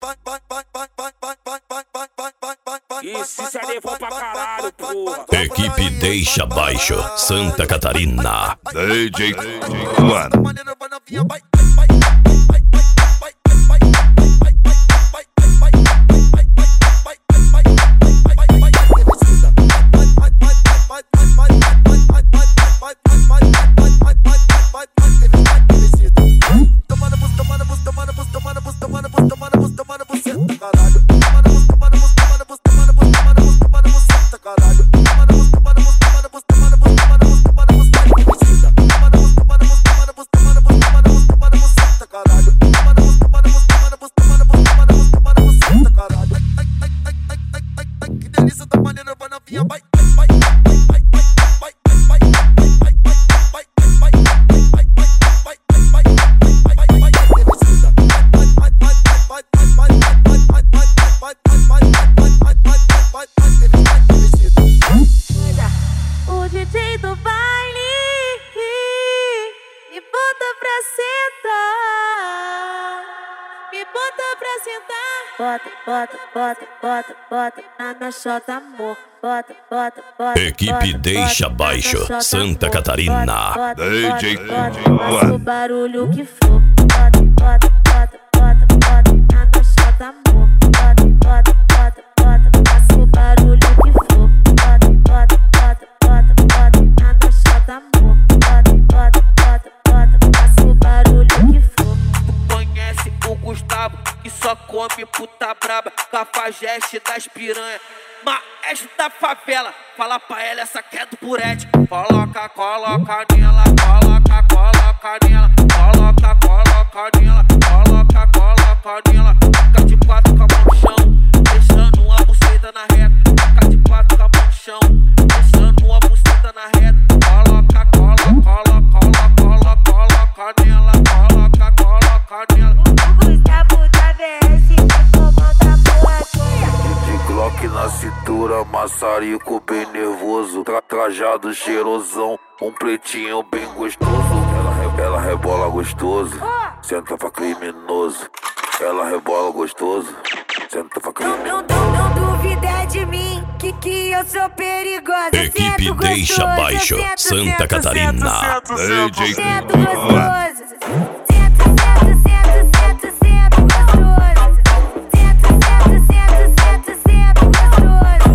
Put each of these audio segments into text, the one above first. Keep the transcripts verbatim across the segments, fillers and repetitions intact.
Isso se levou pra caralho, porra. Equipe Deixa Baixo, Santa Catarina. D J One. O D J do baile me bota pra sentar, me bota pra sentar. Bota, bota, bota, bota, bota na minha chota, amor. Bota, bota, bota. Equipe Deixa Baixo, Santa Catarina. D J Faz o barulho que for. Bota, bota, bota, bota, bota na minha chota, amor. Bota, bota, bota, bota, faz o barulho que for. Bota, bota, bota, bota, bota na minha chota, amor. Bota, bota, bota, bota, faz o barulho que for. Conhece o Gustavo, que só come puta braba, cafajeste das piranha, maestro da favela. Fala pra ela, essa que é do Purete. Coloca, coloca nela, coloca, coloca nela, coloca, coloca nela, coloca, coloca nela. Fica de quatro com a mão no chão, deixando uma buceta na reta. Fica de quatro com a mão no chão, deixando uma buceta na reta. Coloca, coloca, coloca, coloca, coloca nela, coloca, coloca nela. Gustavo da V S, comanda porra toda. De Glock na cintura, maçarico bem nervoso, tra trajado cheirosão, um pretinho bem gostoso. Ela, re ela rebola gostoso, senta pra criminoso. Ela rebola gostoso, senta pra criminoso. Não, não, não duvida de mim, que que eu sou perigosa. Equipe Sento Deixa gostoso, Baixo, sento, Santa sento, Catarina. sento, D J sento One. gostoso. Sento, sento, sento, sento, sento gostoso. Sento, sento, sento, sento, sento gostoso.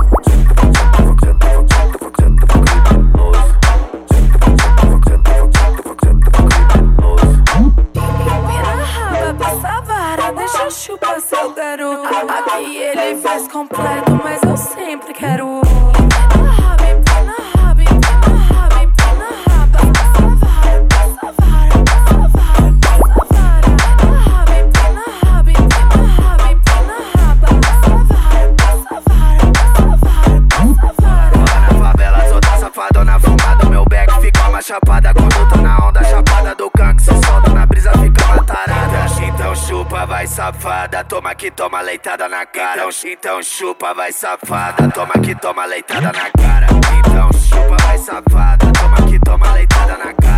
Empina a raba, passa a vara, deixa eu chupar seu garoto. Aqui ele faz completo, mas eu sempre quero. Empina a raba, empina a raba, empina a raba, empina a raba. Passa a vara, passa a vara, passa a vara, passa a vara. Empina a raba, empina a raba, empina a raba, empina a raba. Passa a vara, passa a vara, passa a vara, passa a vara. Na favela sou da safadona fumada, meu back fica uma chapada. Quando tô na onda chapada do canto, se solta na brisa fica uma tarada. Então chupa, vai safada, toma que toma leitada na cara. Então, então chupa, vai safada, toma que toma leitada na cara. Então chupa, vai safada, toma que toma leitada na cara.